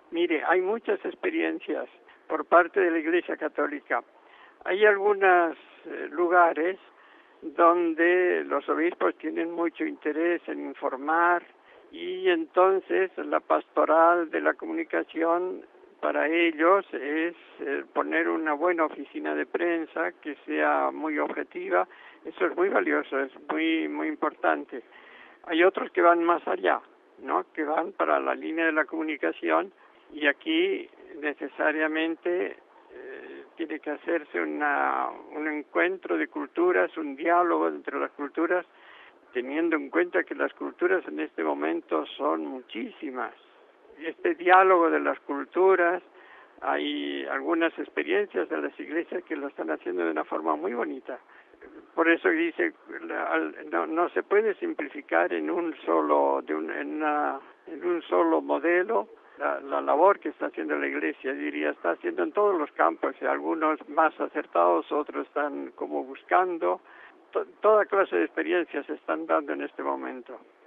Mire, hay muchas experiencias por parte de la Iglesia Católica. Hay algunos lugares donde los obispos tienen mucho interés en informar y entonces la pastoral de la comunicación para ellos es poner una buena oficina de prensa que sea muy objetiva. Eso es muy valioso, es muy importante. Hay otros que van más allá, ¿no? Que van para la línea de la comunicación y aquí necesariamente tiene que hacerse un encuentro de culturas, un diálogo entre las culturas, teniendo en cuenta que las culturas en este momento son muchísimas. Este diálogo de las culturas, hay algunas experiencias de las iglesias que lo están haciendo de una forma muy bonita. Por eso dice, no se puede simplificar en un solo modelo la labor que está haciendo la Iglesia, diría, está haciendo en todos los campos, algunos más acertados, otros están como buscando, toda clase de experiencias se están dando en este momento.